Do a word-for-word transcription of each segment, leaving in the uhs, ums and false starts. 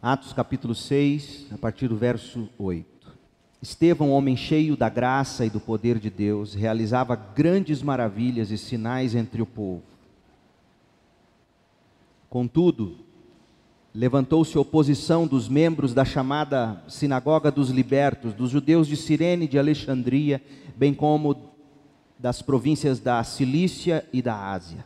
Atos capítulo seis, a partir do verso oito. Estevão, homem cheio da graça e do poder de Deus, realizava grandes maravilhas e sinais entre o povo. Contudo, levantou-se oposição dos membros da chamada Sinagoga dos Libertos, dos judeus de Cirene e de Alexandria, bem como das províncias da Cilícia e da Ásia.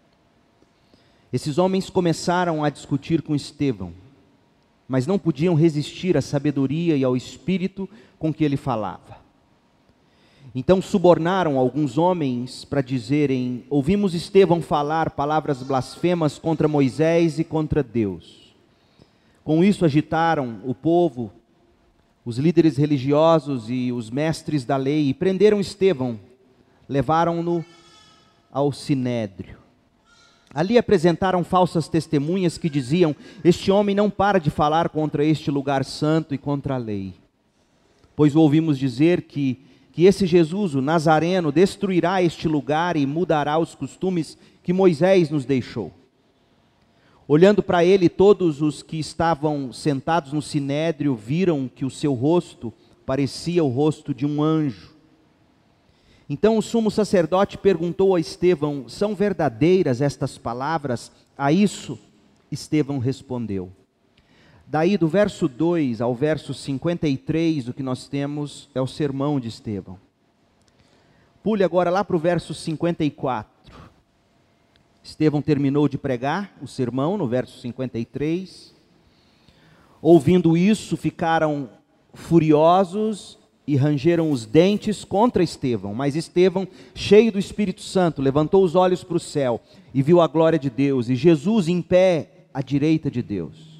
Esses homens começaram a discutir com Estevão, mas não podiam resistir à sabedoria e ao espírito com que ele falava. Então subornaram alguns homens para dizerem: ouvimos Estevão falar palavras blasfemas contra Moisés e contra Deus. Com isso agitaram o povo, os líderes religiosos e os mestres da lei, e prenderam Estevão, levaram-no ao sinédrio. Ali apresentaram falsas testemunhas que diziam: este homem não para de falar contra este lugar santo e contra a lei. Pois ouvimos dizer que, que esse Jesus, o Nazareno, destruirá este lugar e mudará os costumes que Moisés nos deixou. Olhando para ele, todos os que estavam sentados no sinédrio viram que o seu rosto parecia o rosto de um anjo. Então o sumo sacerdote perguntou a Estevão: são verdadeiras estas palavras? A isso Estevão respondeu. Daí do verso dois ao verso cinquenta e três, o que nós temos é o sermão de Estevão. Pule agora lá para o verso cinquenta e quatro. Estevão terminou de pregar o sermão no verso cinquenta e três. Ouvindo isso, ficaram furiosos e rangeram os dentes contra Estevão. Mas Estevão, cheio do Espírito Santo, levantou os olhos para o céu e viu a glória de Deus, e Jesus em pé à direita de Deus.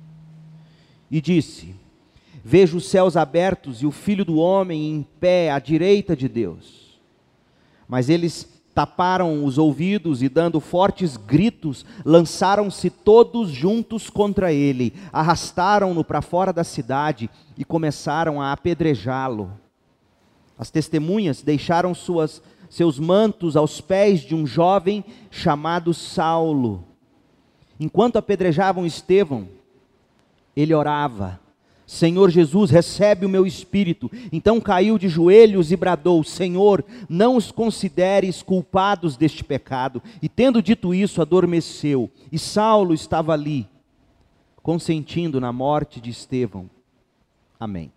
E disse: vejo os céus abertos e o Filho do Homem em pé à direita de Deus. Mas eles taparam os ouvidos e, dando fortes gritos, lançaram-se todos juntos contra ele, arrastaram-no para fora da cidade e começaram a apedrejá-lo. As testemunhas deixaram suas, seus mantos aos pés de um jovem chamado Saulo. Enquanto apedrejavam Estevão, ele orava: Senhor Jesus, recebe o meu espírito. Então caiu de joelhos e bradou: Senhor, não os consideres culpados deste pecado. E tendo dito isso, adormeceu. E Saulo estava ali, consentindo na morte de Estevão. Amém.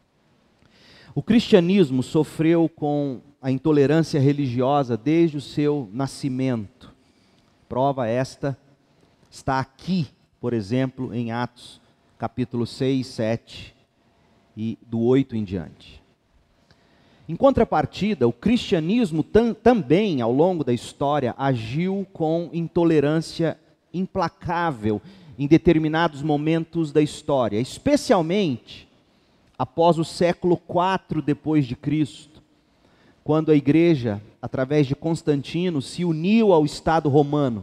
O cristianismo sofreu com a intolerância religiosa desde o seu nascimento. Prova esta está aqui, por exemplo, em Atos capítulo seis, sete e do oito em diante. Em contrapartida, o cristianismo tam, também, ao longo da história, agiu com intolerância implacável em determinados momentos da história, especialmente após o século quatro depois de Cristo, quando a igreja, através de Constantino, se uniu ao Estado romano.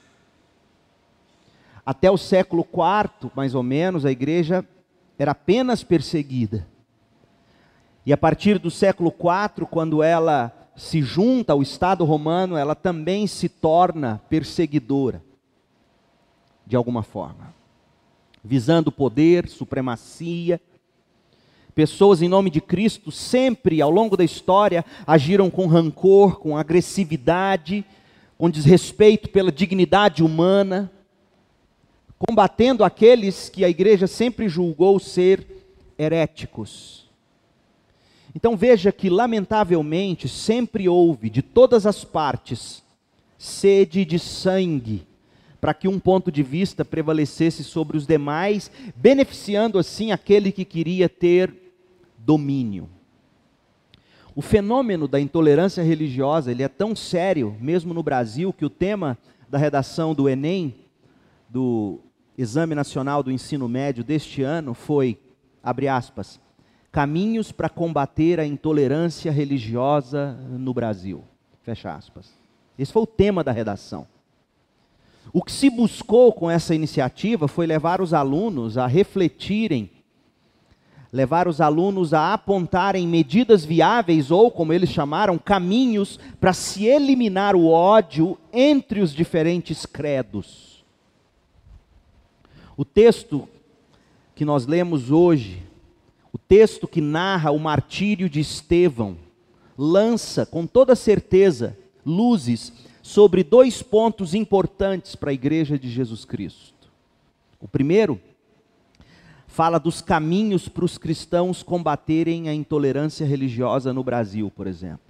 Até o século quarto, mais ou menos, a igreja era apenas perseguida. E a partir do século quatro, quando ela se junta ao Estado romano, ela também se torna perseguidora, de alguma forma, visando poder, supremacia. Pessoas em nome de Cristo sempre, ao longo da história, agiram com rancor, com agressividade, com desrespeito pela dignidade humana, combatendo aqueles que a igreja sempre julgou ser heréticos. Então veja que, lamentavelmente, sempre houve, de todas as partes, sede de sangue, para que um ponto de vista prevalecesse sobre os demais, beneficiando assim aquele que queria ter domínio. O fenômeno da intolerância religiosa, ele é tão sério, mesmo no Brasil, que o tema da redação do Enem, do Exame Nacional do Ensino Médio deste ano, foi, abre aspas, caminhos para combater a intolerância religiosa no Brasil, fecha aspas. Esse foi o tema da redação. O que se buscou com essa iniciativa foi levar os alunos a refletirem, levar os alunos a apontarem medidas viáveis, ou, como eles chamaram, caminhos para se eliminar o ódio entre os diferentes credos. O texto que nós lemos hoje, o texto que narra o martírio de Estevão, lança com toda certeza luzes sobre dois pontos importantes para a igreja de Jesus Cristo. O primeiro fala dos caminhos para os cristãos combaterem a intolerância religiosa no Brasil, por exemplo.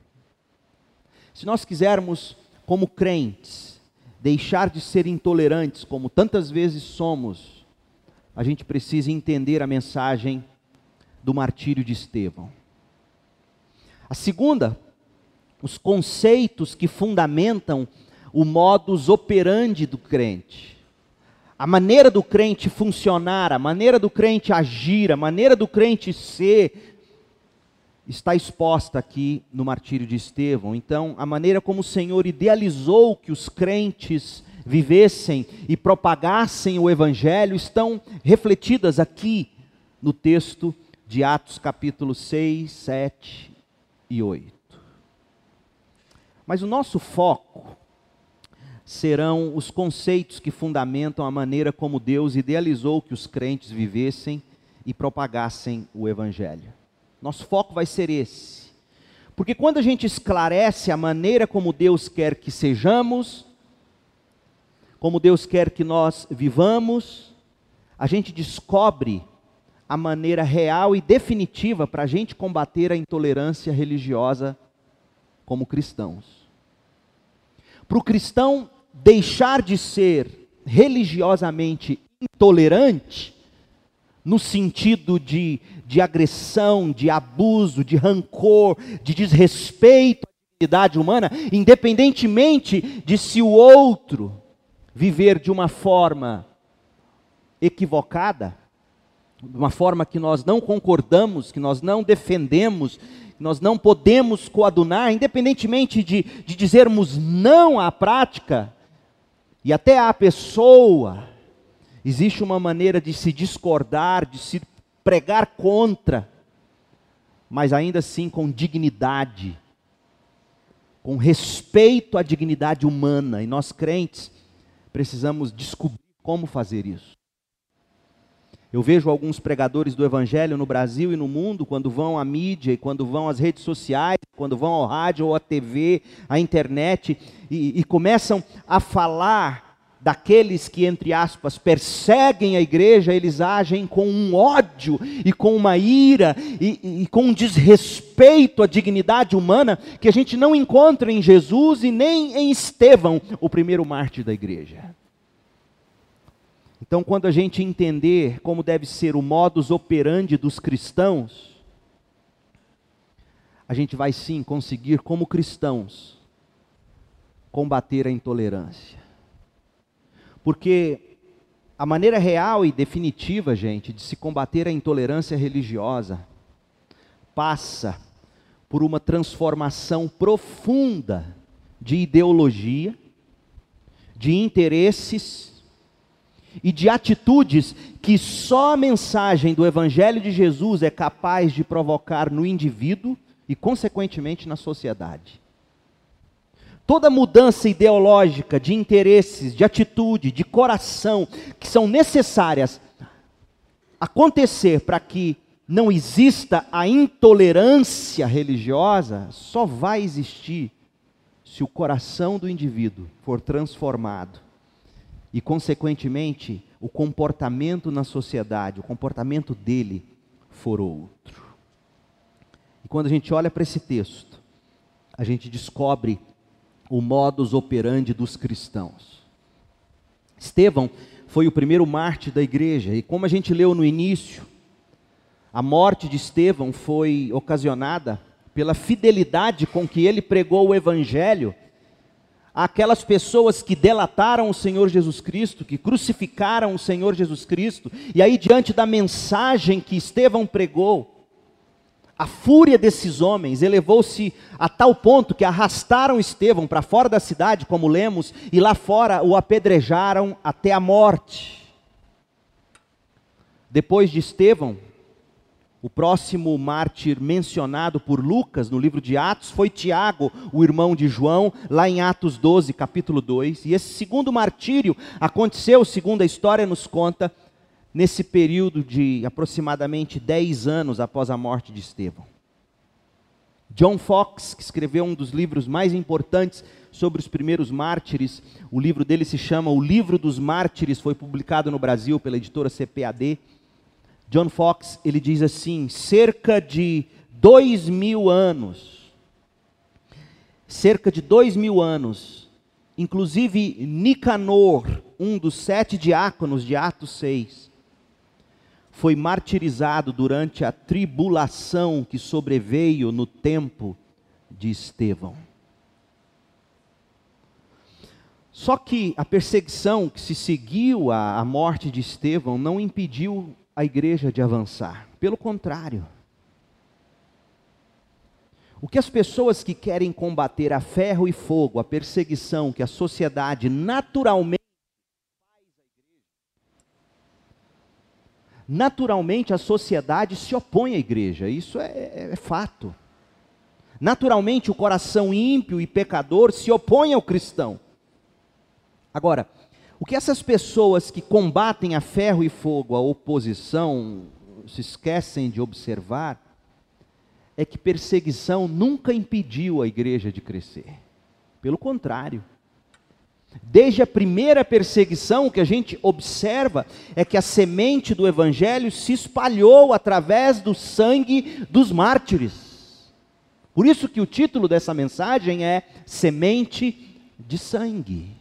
Se nós quisermos, como crentes, deixar de ser intolerantes, como tantas vezes somos, a gente precisa entender a mensagem do martírio de Estevão. A segunda, os conceitos que fundamentam o modus operandi do crente. A maneira do crente funcionar, a maneira do crente agir, a maneira do crente ser, está exposta aqui no martírio de Estevão. Então, a maneira como o Senhor idealizou que os crentes vivessem e propagassem o Evangelho estão refletidas aqui no texto de Atos capítulo seis, sete e oito. Mas o nosso foco serão os conceitos que fundamentam a maneira como Deus idealizou que os crentes vivessem e propagassem o Evangelho. Nosso foco vai ser esse. Porque quando a gente esclarece a maneira como Deus quer que sejamos, como Deus quer que nós vivamos, a gente descobre a maneira real e definitiva para a gente combater a intolerância religiosa como cristãos. Para o cristão deixar de ser religiosamente intolerante, no sentido de, de agressão, de abuso, de rancor, de desrespeito à dignidade humana, independentemente de se o outro viver de uma forma equivocada, de uma forma que nós não concordamos, que nós não defendemos, que nós não podemos coadunar, independentemente de, de dizermos não à prática, e até à pessoa, existe uma maneira de se discordar, de se pregar contra, mas ainda assim com dignidade, com respeito à dignidade humana. E nós crentes precisamos descobrir como fazer isso. Eu vejo alguns pregadores do Evangelho no Brasil e no mundo, quando vão à mídia, e quando vão às redes sociais, quando vão ao rádio ou à T V, à internet, e, e começam a falar daqueles que, entre aspas, perseguem a igreja. Eles agem com um ódio e com uma ira e, e com um desrespeito à dignidade humana que a gente não encontra em Jesus e nem em Estevão, o primeiro mártir da igreja. Então, quando a gente entender como deve ser o modus operandi dos cristãos, a gente vai sim conseguir, como cristãos, combater a intolerância. Porque a maneira real e definitiva, gente, de se combater a intolerância religiosa passa por uma transformação profunda de ideologia, de interesses e de atitudes que só a mensagem do Evangelho de Jesus é capaz de provocar no indivíduo e, consequentemente, na sociedade. Toda mudança ideológica, de interesses, de atitude, de coração, que são necessárias acontecer para que não exista a intolerância religiosa, só vai existir se o coração do indivíduo for transformado e, consequentemente, o comportamento na sociedade, o comportamento dele for outro. E quando a gente olha para esse texto, a gente descobre o modus operandi dos cristãos. Estevão foi o primeiro mártir da igreja, e como a gente leu no início, a morte de Estevão foi ocasionada pela fidelidade com que ele pregou o Evangelho àquelas pessoas que delataram o Senhor Jesus Cristo, que crucificaram o Senhor Jesus Cristo, e aí diante da mensagem que Estevão pregou, a fúria desses homens elevou-se a tal ponto que arrastaram Estevão para fora da cidade, como lemos, e lá fora o apedrejaram até a morte. Depois de Estevão, o próximo mártir mencionado por Lucas no livro de Atos foi Tiago, o irmão de João, lá em Atos doze, capítulo dois. E esse segundo martírio aconteceu, segundo a história nos conta, nesse período de aproximadamente dez anos após a morte de Estevão. John Foxe, que escreveu um dos livros mais importantes sobre os primeiros mártires, o livro dele se chama O Livro dos Mártires, foi publicado no Brasil pela editora C P A D. John Foxe, ele diz assim, cerca de dois mil anos, cerca de dois mil anos, inclusive Nicanor, um dos sete diáconos de Atos seis, foi martirizado durante a tribulação que sobreveio no tempo de Estevão. Só que a perseguição que se seguiu à morte de Estevão não impediu a igreja de avançar. Pelo contrário. O que as pessoas que querem combater a ferro e fogo, a perseguição que a sociedade naturalmente Naturalmente a sociedade se opõe à igreja, isso é, é, é fato. Naturalmente o coração ímpio e pecador se opõe ao cristão. Agora, o que essas pessoas que combatem a ferro e fogo, a oposição, se esquecem de observar, é que perseguição nunca impediu a igreja de crescer. Pelo contrário. Desde a primeira perseguição, o que a gente observa é que a semente do evangelho se espalhou através do sangue dos mártires. Por isso que o título dessa mensagem é Semente de Sangue.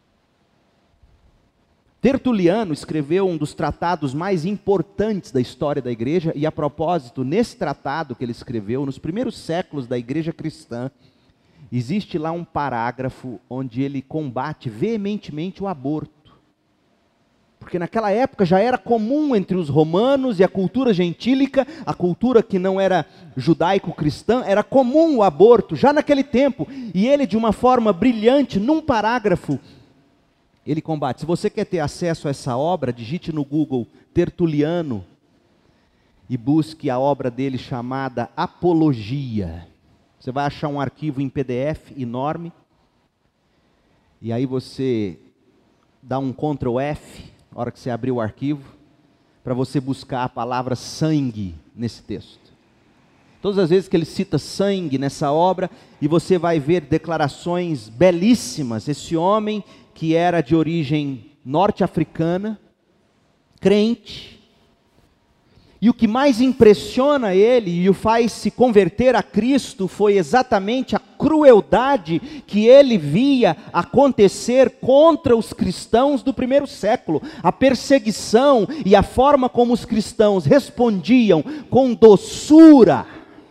Tertuliano escreveu um dos tratados mais importantes da história da igreja, e a propósito, nesse tratado que ele escreveu, nos primeiros séculos da igreja cristã, existe lá um parágrafo onde ele combate veementemente o aborto. Porque naquela época já era comum entre os romanos e a cultura gentílica, a cultura que não era judaico-cristã, era comum o aborto, já naquele tempo. E ele, de uma forma brilhante, num parágrafo, ele combate. Se você quer ter acesso a essa obra, digite no Google Tertuliano e busque a obra dele chamada Apologia. Você vai achar um arquivo em P D F enorme, e aí você dá um control F, na hora que você abrir o arquivo, para você buscar a palavra sangue nesse texto. Todas as vezes que ele cita sangue nessa obra, e você vai ver declarações belíssimas. Esse homem que era de origem norte-africana, crente, e o que mais impressiona ele e o faz se converter a Cristo foi exatamente a crueldade que ele via acontecer contra os cristãos do primeiro século. A perseguição e a forma como os cristãos respondiam com doçura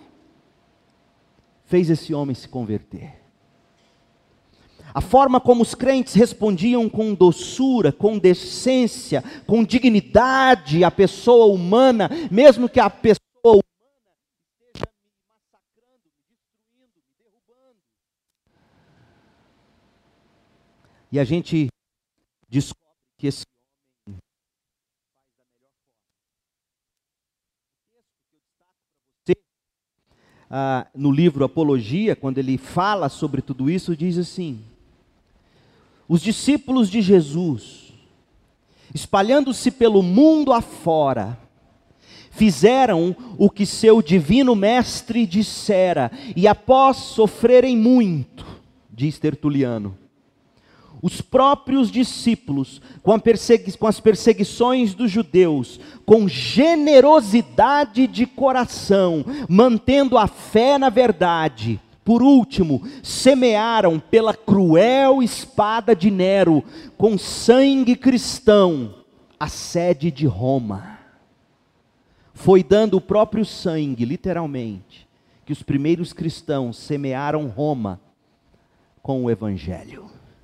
fez esse homem se converter. A forma como os crentes respondiam com doçura, com decência, com dignidade à pessoa humana, mesmo que a pessoa humana esteja me massacrando, me destruindo, me derrubando. E a gente descobre que esse homem faz da melhor forma. O texto que eu destaco para você, ah, no livro Apologia, quando ele fala sobre tudo isso, diz assim: os discípulos de Jesus, espalhando-se pelo mundo afora, fizeram o que seu divino mestre dissera, e após sofrerem muito, diz Tertuliano, os próprios discípulos, com, a persegui- com as perseguições dos judeus, com generosidade de coração, mantendo a fé na verdade, por último, semearam pela cruel espada de Nero, com sangue cristão, a sede de Roma. Foi dando o próprio sangue, literalmente, que os primeiros cristãos semearam Roma com o Evangelho.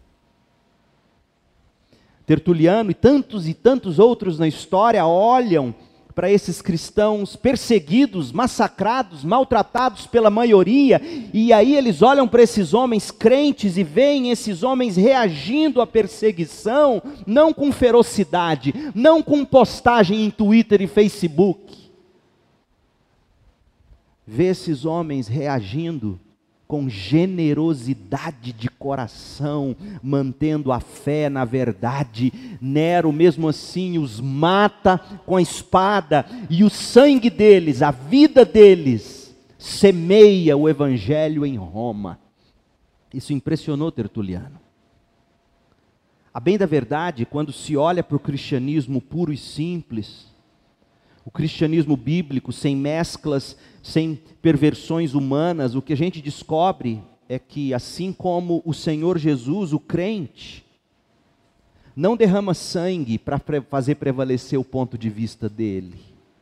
Tertuliano e tantos e tantos outros na história olham para esses cristãos perseguidos, massacrados, maltratados pela maioria, e aí eles olham para esses homens crentes e veem esses homens reagindo à perseguição, não com ferocidade, não com postagem em Twitter e Facebook. Vê esses homens reagindo com generosidade de coração, mantendo a fé na verdade. Nero, mesmo assim, os mata com a espada, e o sangue deles, a vida deles, semeia o evangelho em Roma. Isso impressionou Tertuliano. A bem da verdade, quando se olha para o cristianismo puro e simples, o cristianismo bíblico, sem mesclas, sem perversões humanas, o que a gente descobre é que, assim como o Senhor Jesus, o crente, não derrama sangue para fazer prevalecer o ponto de vista dele.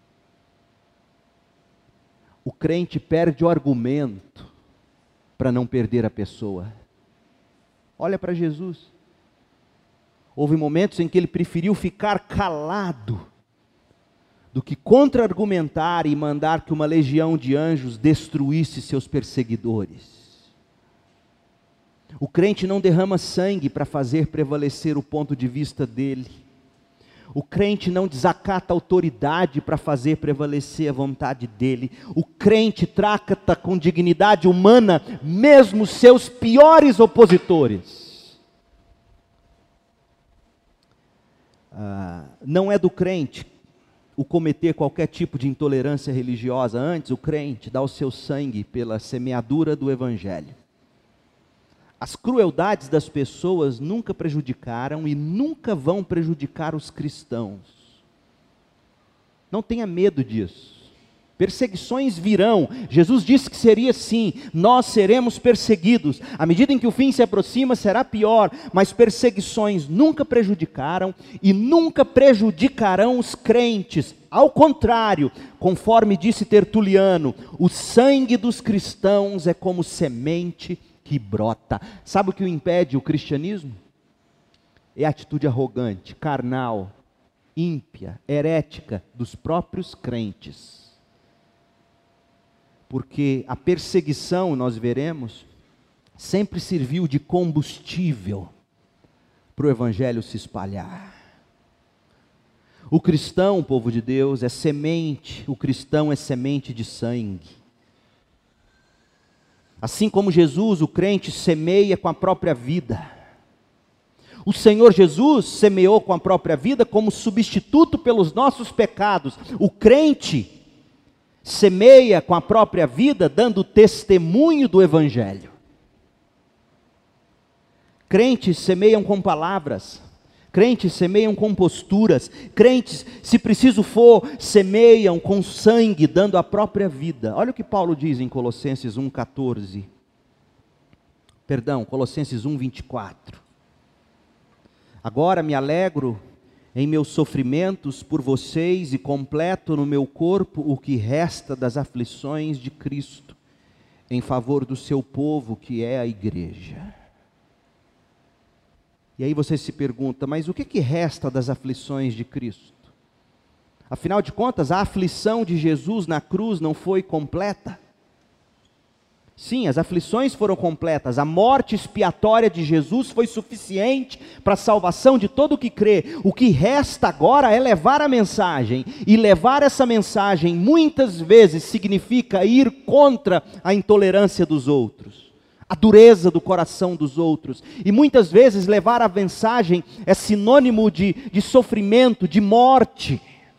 O crente perde o argumento para não perder a pessoa. Olha para Jesus. Houve momentos em que ele preferiu ficar calado do que contra-argumentar e mandar que uma legião de anjos destruísse seus perseguidores. O crente não derrama sangue para fazer prevalecer o ponto de vista dele. O crente não desacata a autoridade para fazer prevalecer a vontade dele. O crente trata com dignidade humana mesmo seus piores opositores. Ah, não é do crente o cometer qualquer tipo de intolerância religiosa. Antes, o crente dá o seu sangue pela semeadura do evangelho. As crueldades das pessoas nunca prejudicaram e nunca vão prejudicar os cristãos. Não tenha medo disso. Perseguições virão. Jesus disse que seria assim. Nós seremos perseguidos. À medida em que o fim se aproxima, será pior. Mas perseguições nunca prejudicaram e nunca prejudicarão os crentes. Ao contrário, conforme disse Tertuliano, o sangue dos cristãos é como semente que brota. Sabe o que o impede o cristianismo? É a atitude arrogante, carnal, ímpia, herética dos próprios crentes. Porque a perseguição, nós veremos, sempre serviu de combustível para o evangelho se espalhar. O cristão, povo de Deus, é semente, o cristão é semente de sangue. Assim como Jesus, o crente semeia com a própria vida. O Senhor Jesus semeou com a própria vida como substituto pelos nossos pecados. O crente semeia com a própria vida, dando testemunho do evangelho. Crentes semeiam com palavras, crentes semeiam com posturas, crentes, se preciso for, semeiam com sangue, dando a própria vida. Olha o que Paulo diz em Colossenses um, catorze. Perdão, Colossenses um, vinte e quatro. Agora me alegro em meus sofrimentos por vocês e completo no meu corpo o que resta das aflições de Cristo, em favor do seu povo que é a igreja. E aí você se pergunta, mas o que, que resta das aflições de Cristo? Afinal de contas, a aflição de Jesus na cruz não foi completa? Sim, as aflições foram completas, a morte expiatória de Jesus foi suficiente para a salvação de todo o que crê. O que resta agora é levar a mensagem, e levar essa mensagem muitas vezes significa ir contra a intolerância dos outros, a dureza do coração dos outros, e muitas vezes levar a mensagem é sinônimo de, de sofrimento, de morte.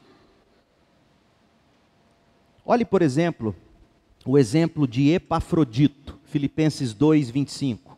Olhe, por exemplo, o exemplo de Epafrodito, Filipenses dois, vinte e cinco.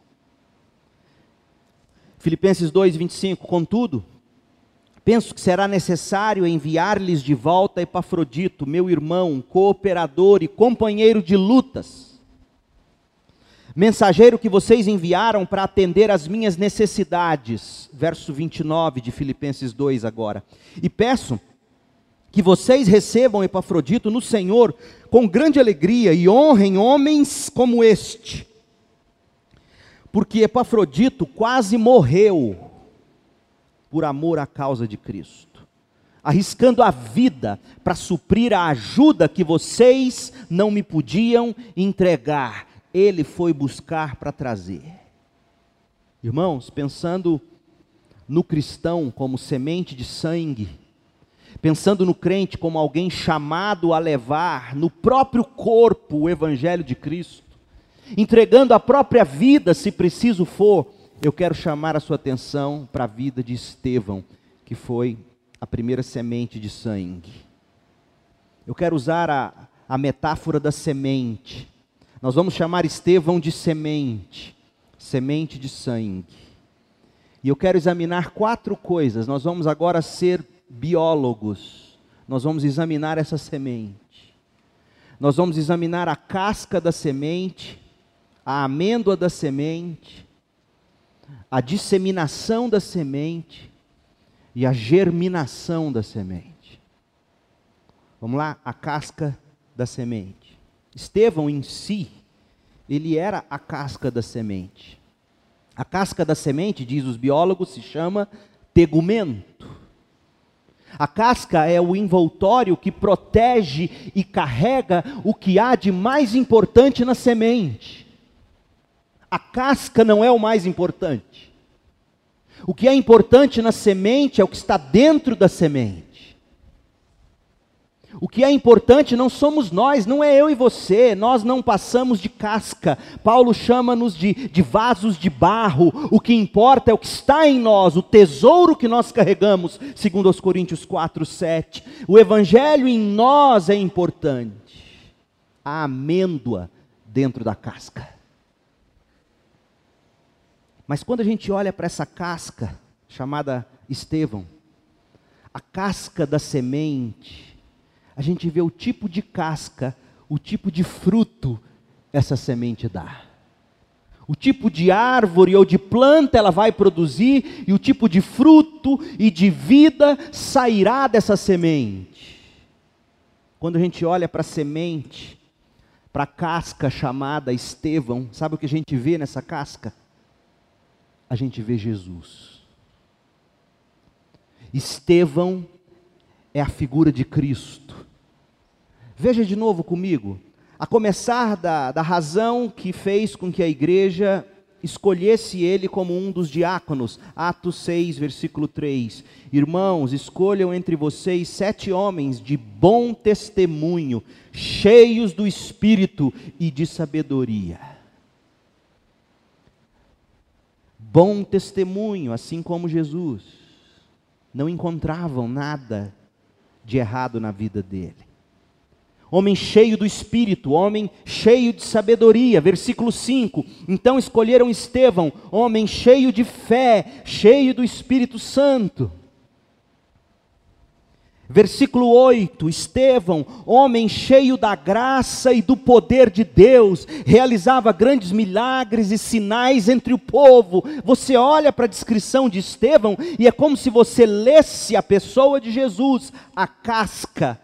Filipenses dois, vinte e cinco, contudo, penso que será necessário enviar-lhes de volta Epafrodito, meu irmão, cooperador e companheiro de lutas, mensageiro que vocês enviaram para atender às minhas necessidades, verso vinte e nove de Filipenses dois agora, e peço que vocês recebam Epafrodito no Senhor com grande alegria e honrem homens como este, porque Epafrodito quase morreu por amor à causa de Cristo, arriscando a vida para suprir a ajuda que vocês não me podiam entregar. Ele foi buscar para trazer. Irmãos, pensando no cristão como semente de sangue, pensando no crente como alguém chamado a levar no próprio corpo o evangelho de Cristo, entregando a própria vida, se preciso for. Eu quero chamar a sua atenção para a vida de Estevão, que foi a primeira semente de sangue. Eu quero usar a, a metáfora da semente. Nós vamos chamar Estevão de semente, semente de sangue. E eu quero examinar quatro coisas. Nós vamos agora ser biólogos. Nós vamos examinar essa semente. Nós vamos examinar a casca da semente, a amêndoa da semente, a disseminação da semente e a germinação da semente. Vamos lá, a casca da semente. Estevão em si, ele era a casca da semente. A casca da semente, diz os biólogos, se chama tegumento. A casca é o envoltório que protege e carrega o que há de mais importante na semente. A casca não é o mais importante. O que é importante na semente é o que está dentro da semente. O que é importante não somos nós, não é eu e você, nós não passamos de casca. Paulo chama-nos de, de vasos de barro. O que importa é o que está em nós, o tesouro que nós carregamos, segundo aos Coríntios quatro, sete. O evangelho em nós é importante. A amêndoa dentro da casca. Mas quando a gente olha para essa casca, chamada Estevão, a casca da semente, a gente vê o tipo de casca, o tipo de fruto essa semente dá. O tipo de árvore ou de planta ela vai produzir, e o tipo de fruto e de vida sairá dessa semente. Quando a gente olha para a semente, para a casca chamada Estevão, sabe o que a gente vê nessa casca? A gente vê Jesus. Estevão é a figura de Cristo. Veja de novo comigo, a começar da, da razão que fez com que a igreja escolhesse ele como um dos diáconos. Atos seis, versículo três. Irmãos, escolham entre vocês sete homens de bom testemunho, cheios do Espírito e de sabedoria. Bom testemunho, assim como Jesus. Não encontravam nada de errado na vida dele. Homem cheio do Espírito, homem cheio de sabedoria. Versículo cinco. Então escolheram Estevão, homem cheio de fé, cheio do Espírito Santo. Versículo oito, Estevão, homem cheio da graça e do poder de Deus, realizava grandes milagres e sinais entre o povo. Você olha para a descrição de Estevão e é como se você lesse a pessoa de Jesus. A casca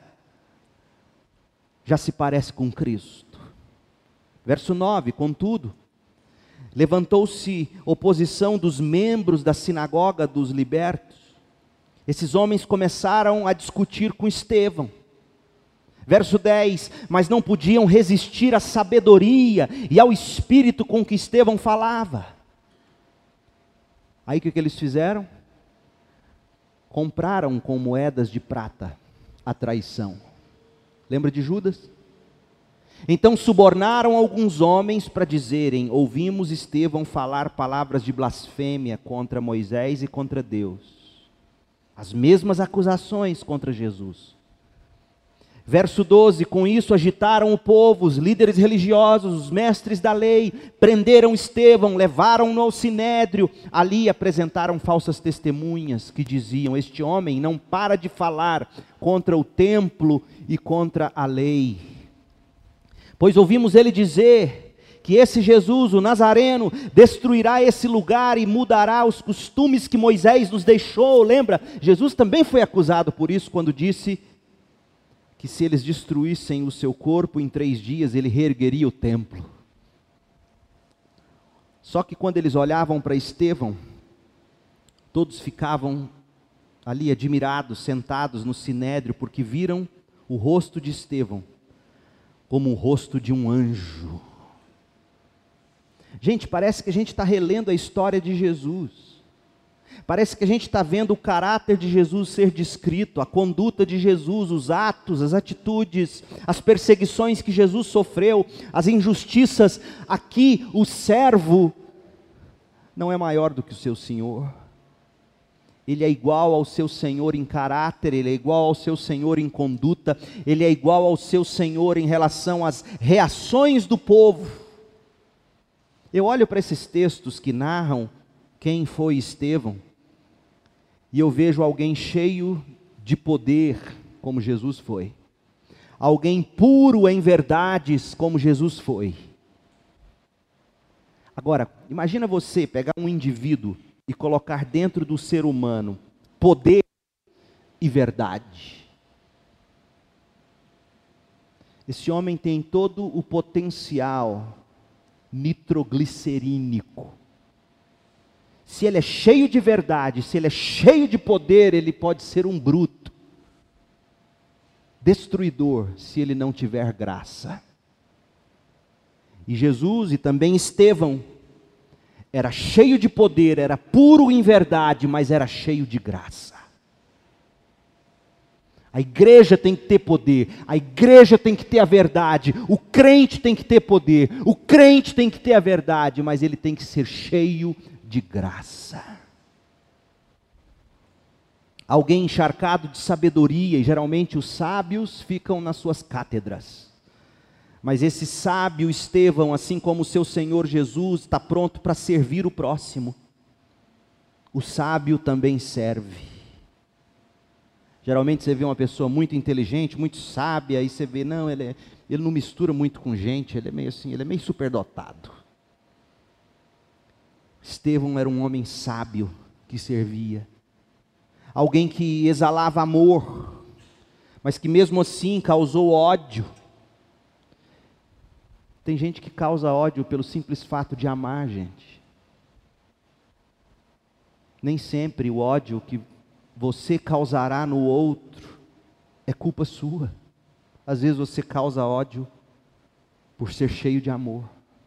já se parece com Cristo. Verso nove, contudo, levantou-se oposição dos membros da sinagoga dos libertos. Esses homens começaram a discutir com Estevão. Verso dez, mas não podiam resistir à sabedoria e ao espírito com que Estevão falava. Aí o que, que eles fizeram? Compraram com moedas de prata a traição. Lembra de Judas? Então subornaram alguns homens para dizerem: ouvimos Estevão falar palavras de blasfêmia contra Moisés e contra Deus. As mesmas acusações contra Jesus. Verso doze, com isso agitaram o povo, os líderes religiosos, os mestres da lei, prenderam Estevão, levaram-no ao sinédrio, ali apresentaram falsas testemunhas que diziam: este homem não para de falar contra o templo e contra a lei. Pois ouvimos ele dizer que esse Jesus, o Nazareno, destruirá esse lugar e mudará os costumes que Moisés nos deixou. Lembra? Jesus também foi acusado por isso quando disse que se eles destruíssem o seu corpo em três dias, ele reergueria o templo. Só que quando eles olhavam para Estevão, todos ficavam ali admirados, sentados no sinédrio, porque viram o rosto de Estevão como o rosto de um anjo. Gente, parece que a gente está relendo a história de Jesus. Parece que a gente está vendo o caráter de Jesus ser descrito, a conduta de Jesus, os atos, as atitudes, as perseguições que Jesus sofreu, as injustiças. Aqui o servo não é maior do que o seu senhor. Ele é igual ao seu senhor em caráter, ele é igual ao seu senhor em conduta, ele é igual ao seu senhor em relação às reações do povo. Eu olho para esses textos que narram quem foi Estevão, e eu vejo alguém cheio de poder, como Jesus foi. Alguém puro em verdades, como Jesus foi. Agora, imagina você pegar um indivíduo e colocar dentro do ser humano poder e verdade. Esse homem tem todo o potencial nitroglicerínico. Se ele é cheio de verdade, se ele é cheio de poder, ele pode ser um bruto, destruidor, se ele não tiver graça. E Jesus e também Estevão era cheio de poder, era puro em verdade, mas era cheio de graça. A igreja tem que ter poder, a igreja tem que ter a verdade, o crente tem que ter poder, o crente tem que ter a verdade, mas ele tem que ser cheio de graça. Alguém encharcado de sabedoria, e geralmente os sábios ficam nas suas cátedras. Mas esse sábio Estevão, assim como o seu Senhor Jesus, está pronto para servir o próximo. O sábio também serve. Geralmente você vê uma pessoa muito inteligente, muito sábia, aí você vê, não, ele, é, ele não mistura muito com gente, ele é meio assim, ele é meio superdotado. Estevão era um homem sábio que servia. Alguém que exalava amor, mas que mesmo assim causou ódio. Tem gente que causa ódio pelo simples fato de amar, gente. Nem sempre o ódio que você causará no outro é culpa sua. Às vezes você causa ódio por ser cheio de amor.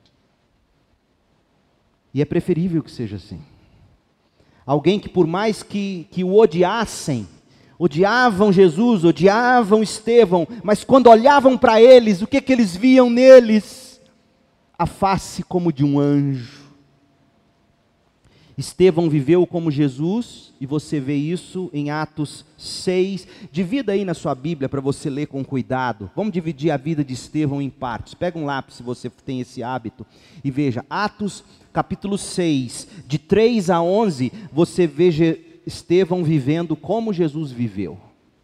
E é preferível que seja assim. Alguém que por mais que, que o odiassem, odiavam Jesus, odiavam Estevão, mas quando olhavam para eles, o que, que eles viam neles? A face como de um anjo. Estevão viveu como Jesus, e você vê isso em Atos seis. Divida aí na sua Bíblia para você ler com cuidado. Vamos dividir a vida de Estevão em partes. Pega um lápis se você tem esse hábito e veja. Atos capítulo seis, de três a onze, você vê Estevão vivendo como Jesus viveu.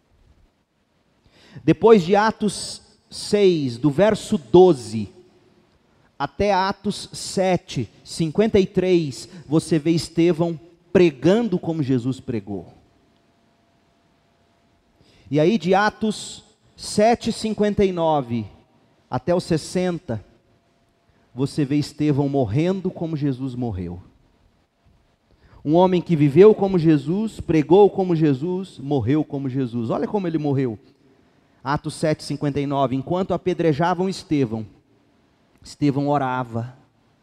Depois de Atos seis, do verso doze até Atos sete, cinquenta e três, você vê Estevão pregando como Jesus pregou. E aí de Atos sete, cinquenta e nove até o sessenta, você vê Estevão morrendo como Jesus morreu. Um homem que viveu como Jesus, pregou como Jesus, morreu como Jesus. Olha como ele morreu. Atos sete, cinquenta e nove, enquanto apedrejavam Estevão, Estevão orava.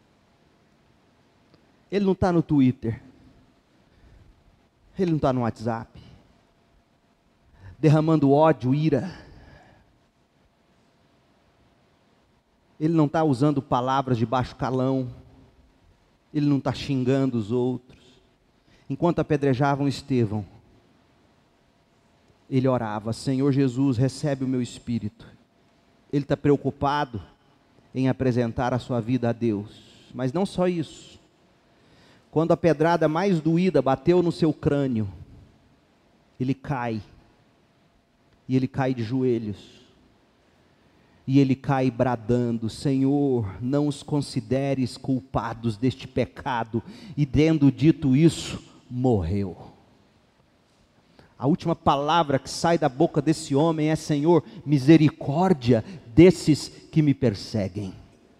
Ele não está no Twitter. Ele não está no WhatsApp. Derramando ódio, ira. Ele não está usando palavras de baixo calão. Ele não está xingando os outros. Enquanto apedrejavam Estevão, ele orava: Senhor Jesus, recebe o meu espírito. Ele está preocupado em apresentar a sua vida a Deus. Mas não só isso. Quando a pedrada mais doída bateu no seu crânio, ele cai. E ele cai de joelhos. E ele cai bradando: Senhor, não os consideres culpados deste pecado. E tendo dito isso, morreu. A última palavra que sai da boca desse homem é: Senhor, misericórdia desses que me perseguem.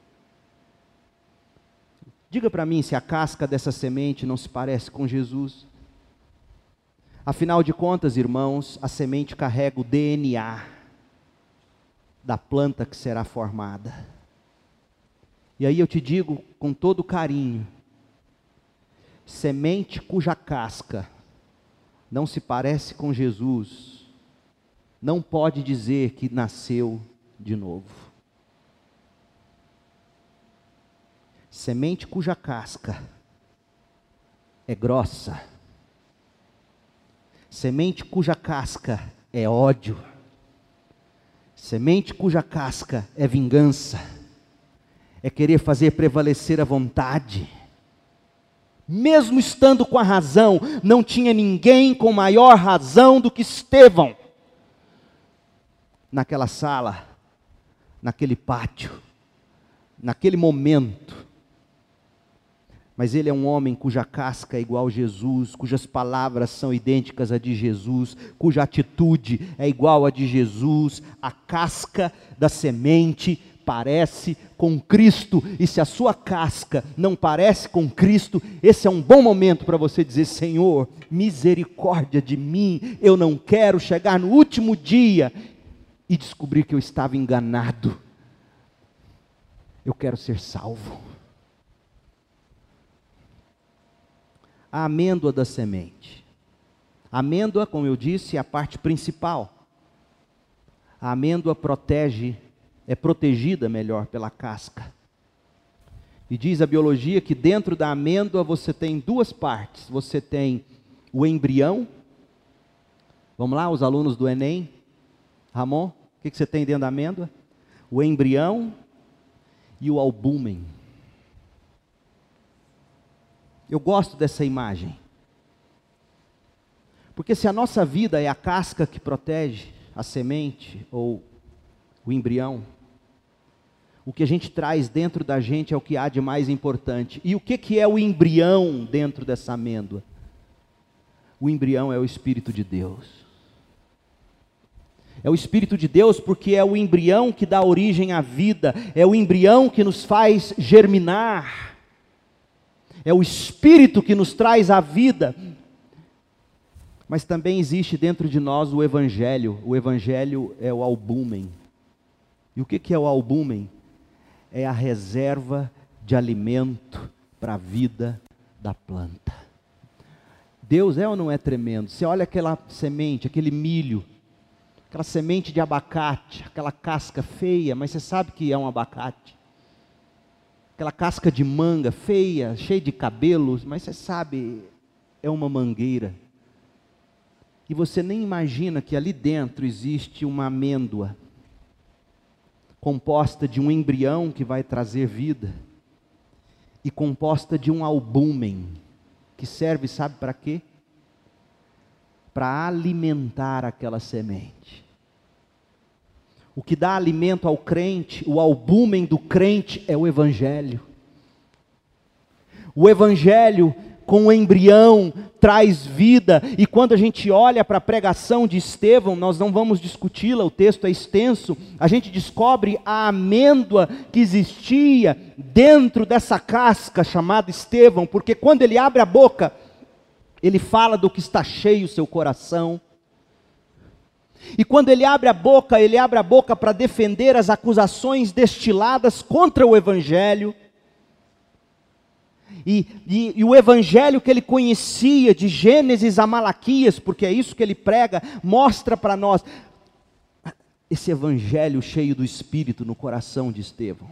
Diga para mim se a casca dessa semente não se parece com Jesus. Afinal de contas, irmãos, a semente carrega o D N A da planta que será formada. E aí eu te digo com todo carinho, Semente cuja casca não se parece com Jesus, não pode dizer que nasceu de novo. Semente cuja casca é grossa, semente cuja casca é ódio, semente cuja casca é vingança, é querer fazer prevalecer a vontade. Mesmo estando com a razão, não tinha ninguém com maior razão do que Estevão. Naquela sala, naquele pátio, naquele momento. Mas ele é um homem cuja casca é igual a Jesus, cujas palavras são idênticas à de Jesus, cuja atitude é igual à de Jesus. A casca da semente parece com Cristo, e se a sua casca não parece com Cristo, esse é um bom momento para você dizer: Senhor, misericórdia de mim, eu não quero chegar no último dia e descobrir que eu estava enganado, eu quero ser salvo. A amêndoa da semente. A amêndoa, como eu disse, é a parte principal. A amêndoa protege, é protegida melhor pela casca. E diz a biologia que dentro da amêndoa você tem duas partes. Você tem o embrião. Vamos lá, os alunos do Enem. Ramon, o que, que você tem dentro da amêndoa? O embrião e o albúmen. Eu gosto dessa imagem. Porque se a nossa vida é a casca que protege a semente ou o embrião, o que a gente traz dentro da gente é o que há de mais importante. E o que, que é o embrião dentro dessa amêndoa? O embrião é o Espírito de Deus. É o Espírito de Deus porque é o embrião que dá origem à vida, é o embrião que nos faz germinar, é o Espírito que nos traz a vida. Mas também existe dentro de nós o Evangelho. O Evangelho é o albúmen. E o que, que é o albúmen? É a reserva de alimento para a vida da planta. Deus é ou não é tremendo? Você olha aquela semente, aquele milho, aquela semente de abacate, aquela casca feia, mas você sabe que é um abacate. Aquela casca de manga feia, cheia de cabelos, mas você sabe, é uma mangueira. E você nem imagina que ali dentro existe uma amêndoa, composta de um embrião que vai trazer vida, e composta de um albúmen, que serve, sabe para quê? Para alimentar aquela semente. O que dá alimento ao crente, o albúmen do crente é o Evangelho. O Evangelho com o embrião traz vida, e quando a gente olha para a pregação de Estevão, nós não vamos discuti-la, o texto é extenso, a gente descobre a amêndoa que existia dentro dessa casca chamada Estevão, porque quando ele abre a boca, ele fala do que está cheio o seu coração. E quando ele abre a boca, ele abre a boca para defender as acusações destiladas contra o Evangelho. E, e, e o Evangelho que ele conhecia, de Gênesis a Malaquias, porque é isso que ele prega, mostra para nós esse Evangelho cheio do Espírito no coração de Estevão.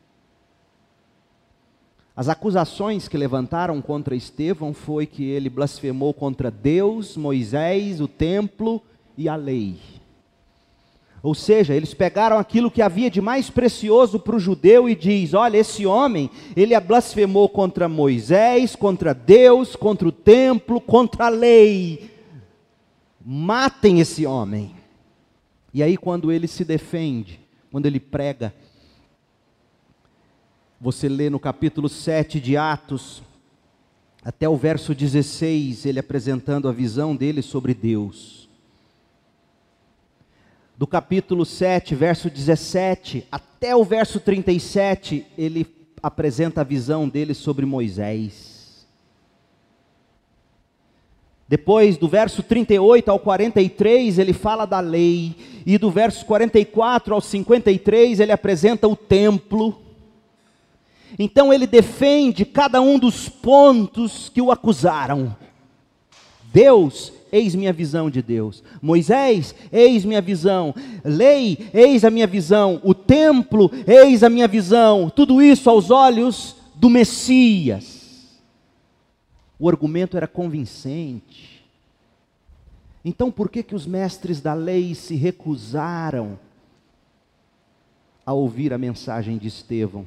As acusações que levantaram contra Estevão foi que ele blasfemou contra Deus, Moisés, o templo e a lei. Ou seja, eles pegaram aquilo que havia de mais precioso para o judeu e diz: olha, esse homem, ele blasfemou contra Moisés, contra Deus, contra o templo, contra a lei. Matem esse homem. E aí quando ele se defende, quando ele prega, você lê no capítulo sete de Atos, até o verso dezesseis, ele apresentando a visão dele sobre Deus. Do capítulo sete, verso dezessete, até o verso trinta e sete, ele apresenta a visão dele sobre Moisés. Depois, do verso trinta e oito ao quarenta e três, ele fala da lei. E do verso quarenta e quatro ao cinquenta e três, ele apresenta o templo. Então ele defende cada um dos pontos que o acusaram. Deus, eis minha visão de Deus. Moisés, eis minha visão. Lei, eis a minha visão. O templo, eis a minha visão. Tudo isso aos olhos do Messias. O argumento era convincente. Então por que que os mestres da lei se recusaram a ouvir a mensagem de Estevão?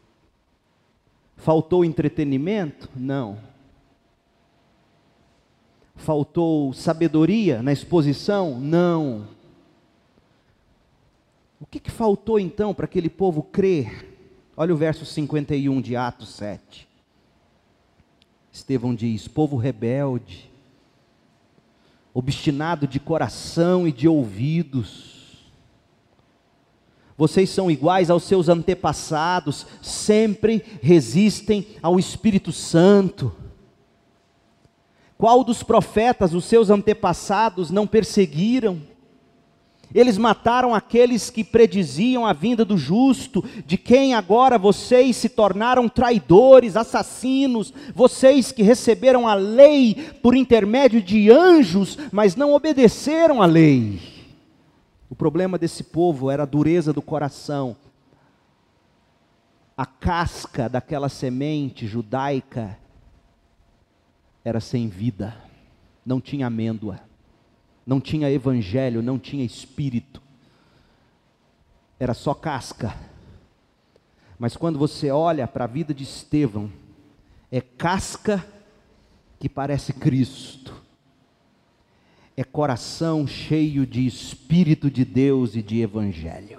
Faltou entretenimento? Não. Faltou sabedoria na exposição? Não. O que que faltou então para aquele povo crer? Olha o verso cinquenta e um de Atos sete. Estevão diz: povo rebelde, obstinado de coração e de ouvidos, vocês são iguais aos seus antepassados, sempre resistem ao Espírito Santo. Qual dos profetas os seus antepassados não perseguiram? Eles mataram aqueles que prediziam a vinda do justo, de quem agora vocês se tornaram traidores, assassinos, vocês que receberam a lei por intermédio de anjos, mas não obedeceram à lei. O problema desse povo era a dureza do coração. A casca daquela semente judaica era sem vida, não tinha amêndoa, não tinha evangelho, não tinha espírito, era só casca. Mas quando você olha para a vida de Estevão, é casca que parece Cristo, é coração cheio de Espírito de Deus e de Evangelho.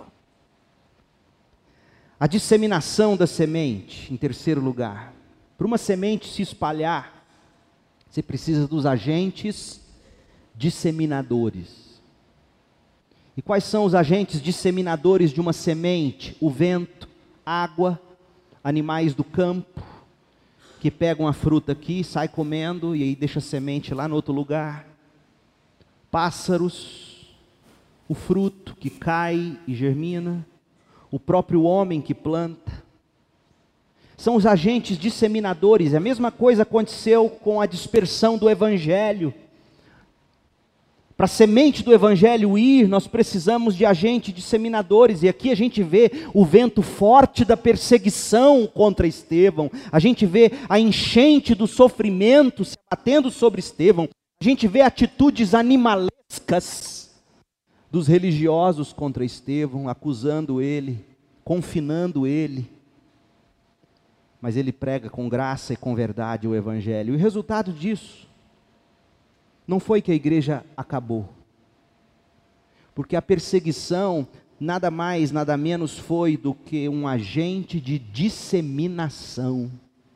A disseminação da semente, em terceiro lugar. Para uma semente se espalhar, você precisa dos agentes disseminadores. E quais são os agentes disseminadores de uma semente? O vento, água, animais do campo, que pegam a fruta aqui, sai comendo e aí deixa a semente lá no outro lugar. Pássaros, o fruto que cai e germina, o próprio homem que planta. São os agentes disseminadores. A mesma coisa aconteceu com a dispersão do Evangelho. Para a semente do Evangelho ir, nós precisamos de agentes disseminadores. E aqui a gente vê o vento forte da perseguição contra Estevão. A gente vê a enchente do sofrimento se abatendo sobre Estevão. A gente vê atitudes animalescas dos religiosos contra Estevão, acusando ele, confinando ele. Mas ele prega com graça e com verdade o Evangelho. E o resultado disso não foi que a igreja acabou. Porque a perseguição nada mais, nada menos foi do que um agente de disseminação.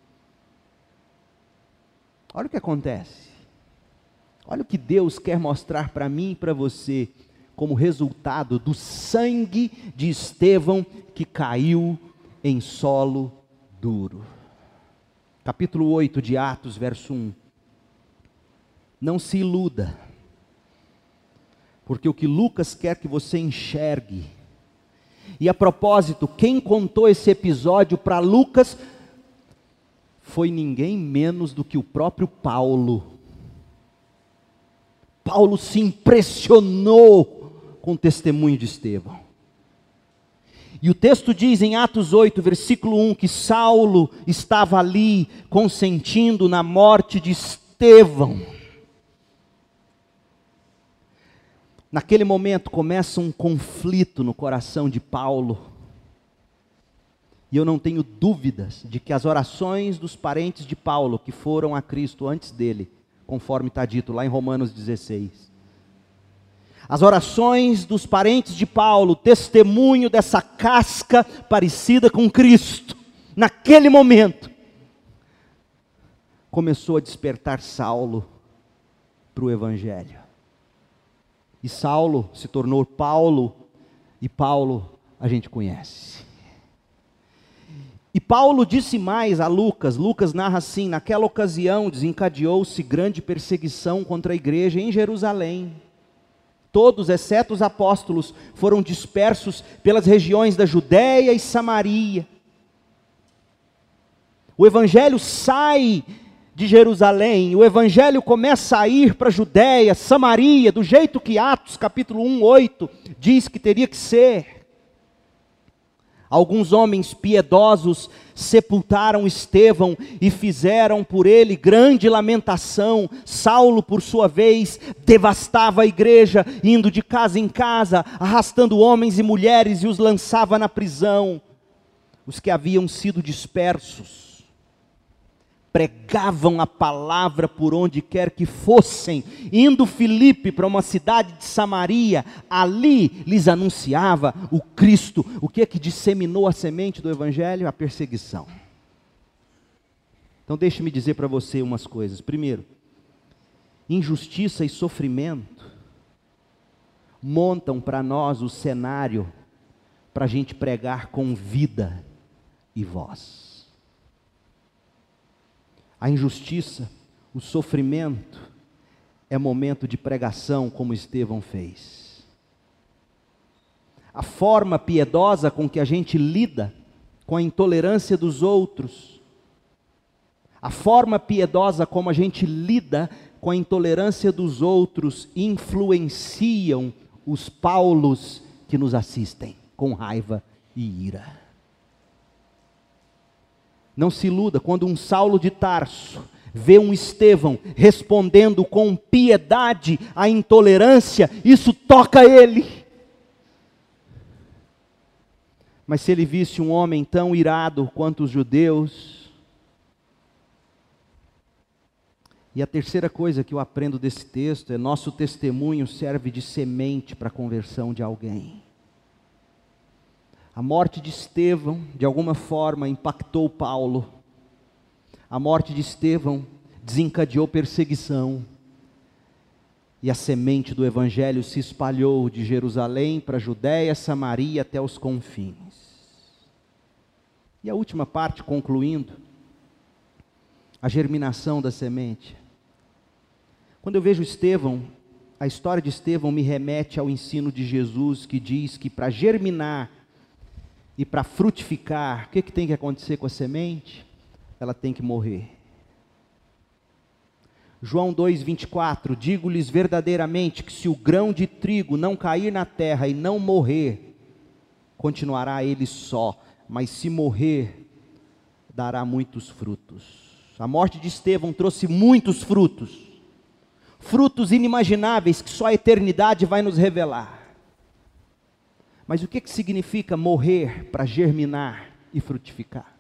Olha o que acontece. Olha o que Deus quer mostrar para mim e para você como resultado do sangue de Estevão que caiu em solo duro. Capítulo oito de Atos, verso um. Não se iluda, porque o que Lucas quer que você enxergue, e a propósito, quem contou esse episódio para Lucas foi ninguém menos do que o próprio Paulo. Paulo se impressionou com o testemunho de Estevão. E o texto diz em Atos oito, versículo um, que Saulo estava ali consentindo na morte de Estevão. Naquele momento começa um conflito no coração de Paulo. E eu não tenho dúvidas de que as orações dos parentes de Paulo, que foram a Cristo antes dele, conforme está dito lá em Romanos dezesseis. As orações dos parentes de Paulo, testemunho dessa casca parecida com Cristo, naquele momento, começou a despertar Saulo para o Evangelho. E Saulo se tornou Paulo, e Paulo a gente conhece. E Paulo disse mais a Lucas, Lucas narra assim: naquela ocasião desencadeou-se grande perseguição contra a igreja em Jerusalém. Todos, exceto os apóstolos, foram dispersos pelas regiões da Judéia e Samaria. O evangelho sai de Jerusalém, o evangelho começa a ir para a Judéia, Samaria, do jeito que Atos capítulo um, oito diz que teria que ser. Alguns homens piedosos sepultaram Estevão e fizeram por ele grande lamentação. Saulo, por sua vez, devastava a igreja, indo de casa em casa, arrastando homens e mulheres e os lançava na prisão. Os que haviam sido dispersos pregavam a palavra por onde quer que fossem. Indo Filipe para uma cidade de Samaria, ali lhes anunciava o Cristo. O que é que disseminou a semente do evangelho? A perseguição. Então deixe-me dizer para você umas coisas. Primeiro, injustiça e sofrimento montam para nós o cenário para a gente pregar com vida e voz. A injustiça, o sofrimento, é momento de pregação, como Estevão fez. A forma piedosa com que a gente lida com a intolerância dos outros, a forma piedosa como a gente lida com a intolerância dos outros, influenciam os Paulos que nos assistem, com raiva e ira. Não se iluda, quando um Saulo de Tarso vê um Estevão respondendo com piedade à intolerância, isso toca ele. Mas se ele visse um homem tão irado quanto os judeus... E a terceira coisa que eu aprendo desse texto é: nosso testemunho serve de semente para a conversão de alguém. A morte de Estevão, de alguma forma, impactou Paulo. A morte de Estevão desencadeou perseguição. E a semente do evangelho se espalhou de Jerusalém para a Judéia, Samaria, até os confins. E a última parte, concluindo, a germinação da semente. Quando eu vejo Estevão, a história de Estevão me remete ao ensino de Jesus, que diz que para germinar e para frutificar, o que, que tem que acontecer com a semente? Ela tem que morrer. João dois, vinte e quatro, digo-lhes verdadeiramente que se o grão de trigo não cair na terra e não morrer, continuará ele só, mas se morrer, dará muitos frutos. A morte de Estevão trouxe muitos frutos, frutos inimagináveis que só a eternidade vai nos revelar. Mas o que, que significa morrer para germinar e frutificar?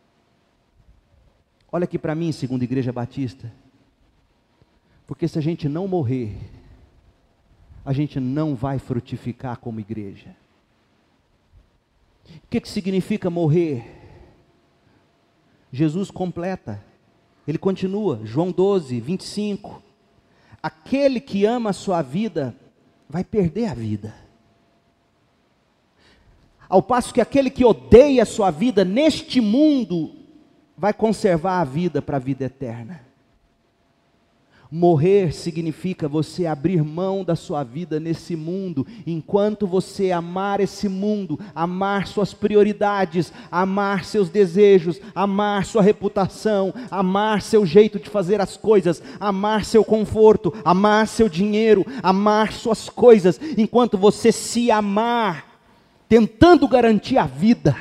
Olha aqui para mim, Segunda Igreja Batista. Porque se a gente não morrer, a gente não vai frutificar como igreja. O que, que significa morrer? Jesus completa. Ele continua, João doze, vinte e cinco. Aquele que ama a sua vida, vai perder a vida. Ao passo que aquele que odeia a sua vida neste mundo, vai conservar a vida para a vida eterna. Morrer significa você abrir mão da sua vida nesse mundo, enquanto você amar esse mundo, amar suas prioridades, amar seus desejos, amar sua reputação, amar seu jeito de fazer as coisas, amar seu conforto, amar seu dinheiro, amar suas coisas, enquanto você se amar, tentando garantir a vida.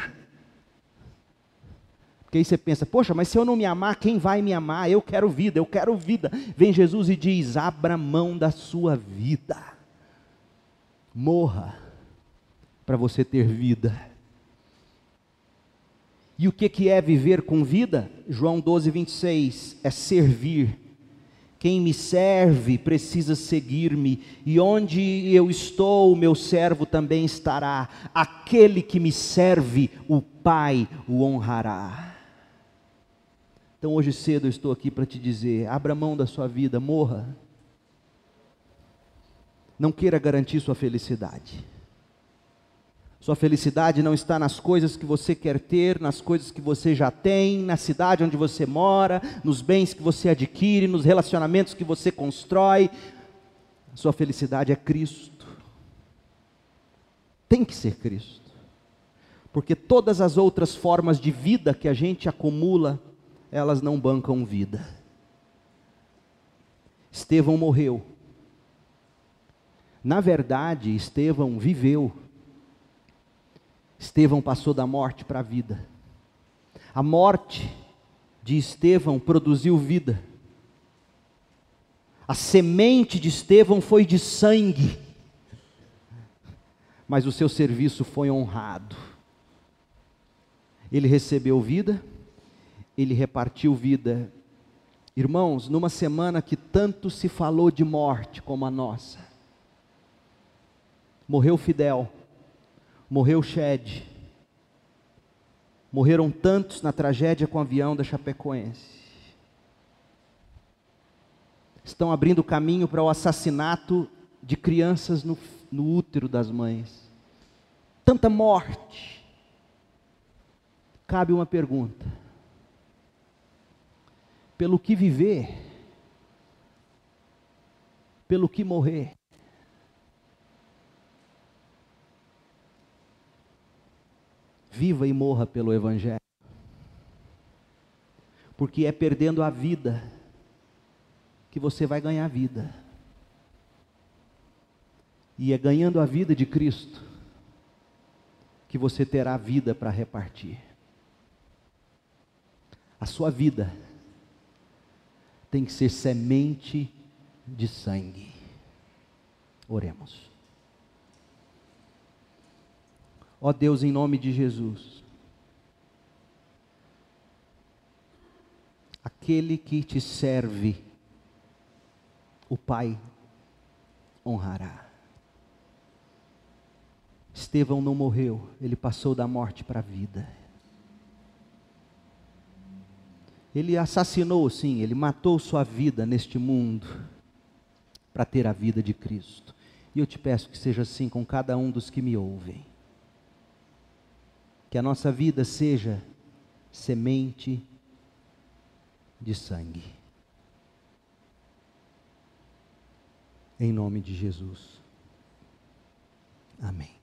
Porque aí você pensa, poxa, mas se eu não me amar, quem vai me amar? Eu quero vida, eu quero vida. Vem Jesus e diz, abra mão da sua vida. Morra, para você ter vida. E o que, que é viver com vida? João doze, vinte e seis, é servir. Quem me serve precisa seguir-me, e onde eu estou, o meu servo também estará. Aquele que me serve, o Pai o honrará. Então hoje cedo eu estou aqui para te dizer, abra mão da sua vida, morra. Não queira garantir sua felicidade. Sua felicidade não está nas coisas que você quer ter, nas coisas que você já tem, na cidade onde você mora, nos bens que você adquire, nos relacionamentos que você constrói. Sua felicidade é Cristo. Tem que ser Cristo. Porque todas as outras formas de vida que a gente acumula, elas não bancam vida. Estevão morreu. Na verdade, Estevão viveu. Estevão passou da morte para a vida. A morte de Estevão produziu vida. A semente de Estevão foi de sangue, mas o seu serviço foi honrado. Ele recebeu vida, ele repartiu vida. Irmãos, numa semana que tanto se falou de morte como a nossa, morreu Fidel, morreu Shed, morreram tantos na tragédia com o avião da Chapecoense. Estão abrindo caminho para o assassinato de crianças no, no útero das mães. Tanta morte. Cabe uma pergunta: pelo que viver, pelo que morrer? Viva e morra pelo Evangelho, porque é perdendo a vida que você vai ganhar a vida, e é ganhando a vida de Cristo que você terá vida para repartir. A sua vida tem que ser semente de sangue. Oremos. Ó Deus, em nome de Jesus, aquele que te serve, o Pai honrará. Estevão não morreu, ele passou da morte para a vida. Ele assassinou, sim, ele matou sua vida neste mundo para ter a vida de Cristo. E eu te peço que seja assim com cada um dos que me ouvem. Que a nossa vida seja semente de sangue. Em nome de Jesus. Amém.